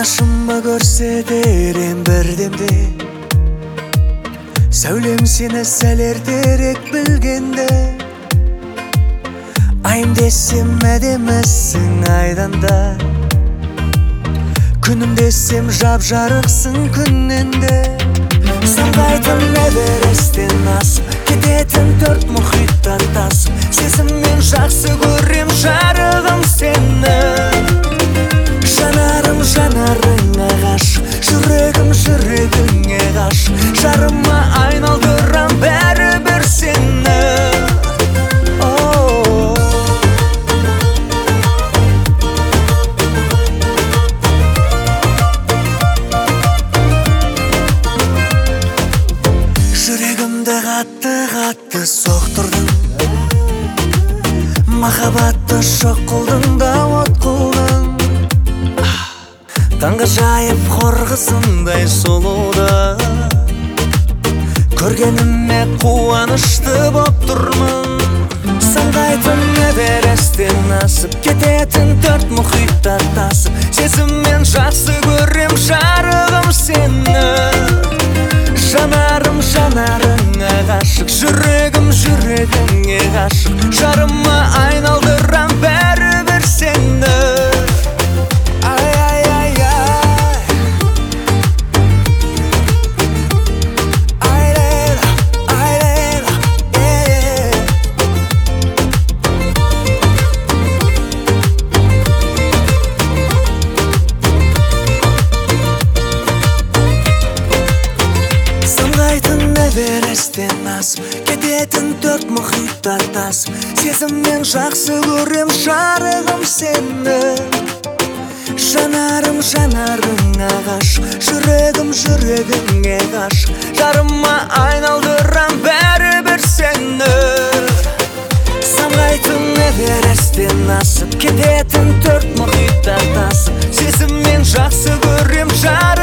Башыма көрсетерем бірдемде, сәулем сені сәл ертерек білгенде. Айым десем әдемісің айдан да, күнім десем жап-жарықсың күннен де. Самғайтын Эвересттен асып, кететін төрт мұхиттан тасып, сезіммен жақсы көрем жарығым сені. Жанарым жанарыңа ғашық, жүрегім жүрегіңе ғашық, жарыма айналдырам бәрібір сені. Жүрегімді қатты соқтырдың, махаббатты шоқ қылдың да от қылдың. Таңғы жайып қорғысындай сұлуды, көргеніме қуанышты боп тұрмын. Самғайтын Эвересттен асып, кететін төрт мұхитта тасып, сезіммен жақсы көрем жарығым сені. Жанарым жанарыңа ғашық, жүрегім жүрегіңе ғашық, жарыма айналдырам бәрібір сені. Эвересттен асып, кететін төрт мұхитта тасып, сезіммен жақсы көрем жарығым сені. Жанарым жанарыңа ғашық, жүрегім жүрегіңе ғашық, жарыма айналдырам бәрібір сені. Самғайтын Эвересттен асып, кететін төрт мұхитта тасып, сезіммен жақсы көрем жарығым